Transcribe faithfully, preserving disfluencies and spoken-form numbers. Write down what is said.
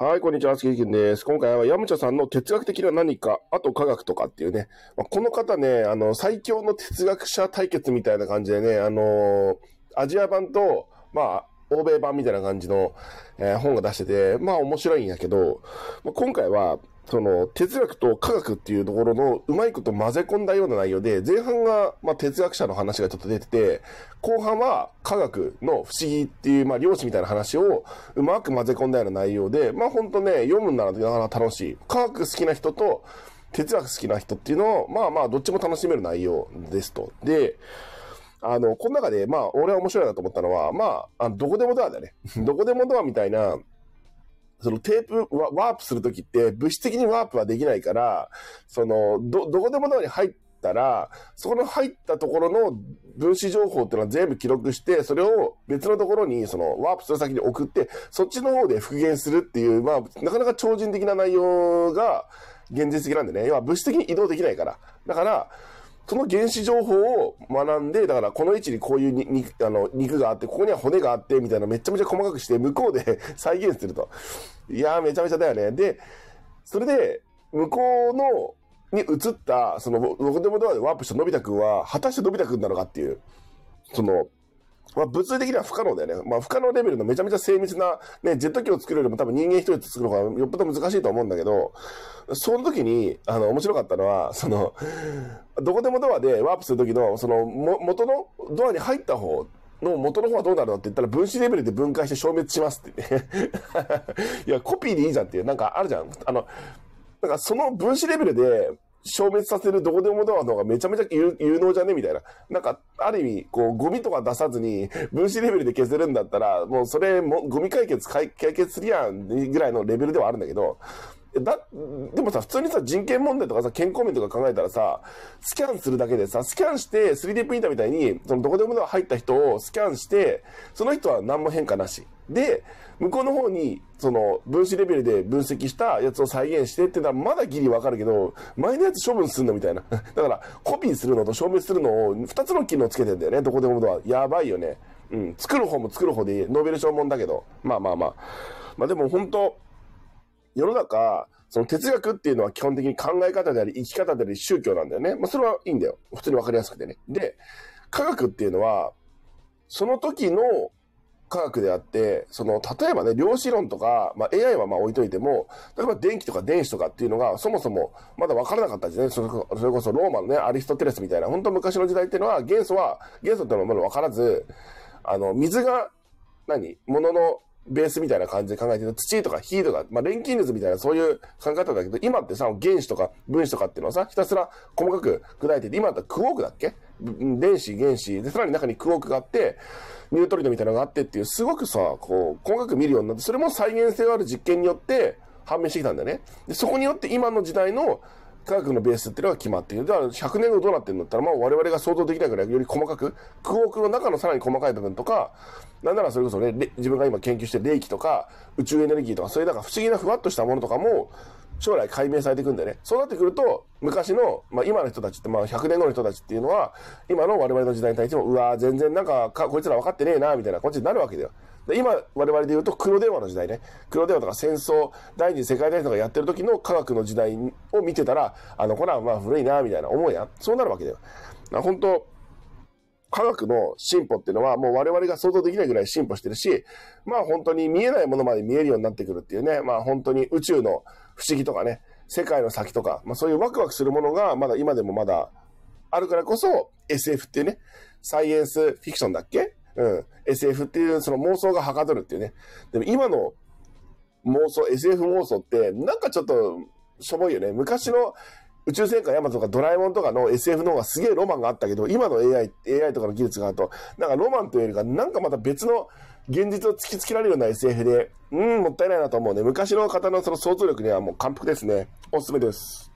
はい、こんにちは、杉木です。今回はヤムチャさんの哲学的な何か、あと科学とかっていうね、まあ、この方ね、あの、最強の哲学者対決みたいな感じでね、あのーアジア版と、まあ、欧米版みたいな感じの、えー本が出してて、まあ面白いんやけど、まあ、今回は、その、哲学と科学っていうところのうまいこと混ぜ込んだような内容で、前半が、まあ哲学者の話がちょっと出てて、後半は科学の不思議っていう、まあ量子みたいな話をうまく混ぜ込んだような内容で、まあほんとね、読むんならなかなか楽しい。科学好きな人と哲学好きな人っていうのを、まあまあどっちも楽しめる内容ですと。で、あの、この中で、まあ、俺は面白いなと思ったのは、まあ、あのどこでもドアだね。どこでもドアみたいな、そのテープ、ワワープするときって物質的にワープはできないから、その、ど、どこでもドアに入ったら、そこの入ったところの分子情報っていうのは全部記録して、それを別のところに、その、ワープする先に送って、そっちの方で復元するっていう、まあ、なかなか超人的な内容が現実的なんでね。要は物質的に移動できないから。だから、その原子情報を学んで、だからこの位置にこういうに肉、あの、肉があって、ここには骨があって、みたいなめちゃめちゃ細かくして、向こうで再現すると。いやー、めちゃめちゃだよね。で、それで、向こうの、に映った、その、どこでもドアでワープしたのび太くんは、果たしてのび太くんなのかっていう、その、まあ、物理的には不可能だよね。まあ、不可能レベルのめちゃめちゃ精密な、ね、ジェット機を作るよりも多分人間一人で作る方がよっぽど難しいと思うんだけど、その時に、あの、面白かったのは、その、どこでもドアでワープする時の、その、も、元のドアに入った方の元の方はどうなるのって言ったら分子レベルで分解して消滅しますってね。いや、コピーでいいじゃんっていう、なんかあるじゃん。あの、なんかその分子レベルで、消滅させるどこでもドアの方がめちゃめちゃ有有能じゃねみたいな。なんか、ある意味、こう、ゴミとか出さずに、分子レベルで消せるんだったら、もうそれも、ゴミ解決解決するやん、ぐらいのレベルではあるんだけど、だ、でもさ、普通にさ、人権問題とかさ、健康面とか考えたらさ、スキャンするだけでさ、スキャンして、スリーディー プリンターみたいに、そのどこでもドア入った人をスキャンして、その人は何も変化なし。で、向こうの方に、その、分子レベルで分析したやつを再現してってのはまだギリわかるけど、前のやつ処分すんのみたいな。だから、コピーするのと消滅するのを二つの機能つけてんだよね、どこでもドア。やばいよね。うん。作る方も作る方でノーベル賞もんだけど。まあまあまあ。まあでも本当世の中、その哲学っていうのは基本的に考え方であり、生き方であり、宗教なんだよね。まあそれはいいんだよ。普通にわかりやすくてね。で、科学っていうのは、その時の科学であって、その、例えばね、量子論とか、まあ エーアイ はまあ置いといても、例えば電気とか電子とかっていうのが、そもそもまだ分からなかったですね。それこそ、それこそローマのね、アリストテレスみたいな、本当昔の時代っていうのは、元素は、元素っていうのはまだ分からず、あの、水が何、物のベースみたいな感じで考えてると、土とか火とか、まあ、錬金術みたいなそういう考え方だけど、今ってさ、原子とか分子とかっていうのはさ、ひたすら細かく砕いてて、今だったらクォークだっけ電子、原子。で、さらに中にクォークがあって、ニュートリノみたいなのがあってっていう、すごくさ、こう、細かく見るようになって、それも再現性がある実験によって判明してきたんだよね。で、そこによって今の時代の科学のベースっていうのが決まっている。だからひゃくねんごどうなってるんだったら、まあ我々が想像できないぐらいより細かく、クォークの中のさらに細かい部分とか、なんならそれこそね、自分が今研究してる霊気とか、宇宙エネルギーとか、そういうなんか不思議なふわっとしたものとかも、将来解明されていくんだよね。そうなってくると、昔の、まあ今の人たちって、まあひゃくねんごの人たちっていうのは、今の我々の時代に対しても、うわー全然なんかか、こいつら分かってねえな、みたいな感じになるわけだよ。で今、我々で言うと黒電話の時代ね。黒電話とか戦争、第二次世界大戦とかやってる時の科学の時代を見てたら、あの、これはまあ古いな、みたいな思うやん。そうなるわけだよ。本当科学の進歩っていうのはもう我々が想像できないぐらい進歩してるし、まあ本当に見えないものまで見えるようになってくるっていうね、まあ本当に宇宙の不思議とかね、世界の先とか、まあそういうワクワクするものがまだ今でもまだあるからこそ エスエフ っていうね、サイエンスフィクションだっけ？うん。エスエフ っていうその妄想がはかどるっていうね。でも今の妄想、エスエフ 妄想ってなんかちょっとしょぼいよね。昔の宇宙戦艦ヤマトとかドラえもんとかの エスエフ の方がすげえロマンがあったけど、今の エーアイ、エーアイ とかの技術があると、なんかロマンというよりか、なんかまた別の現実を突きつけられるような エスエフ で、うん、もったいないなと思うね。昔の方のその想像力にはもう感服ですね。おすすめです。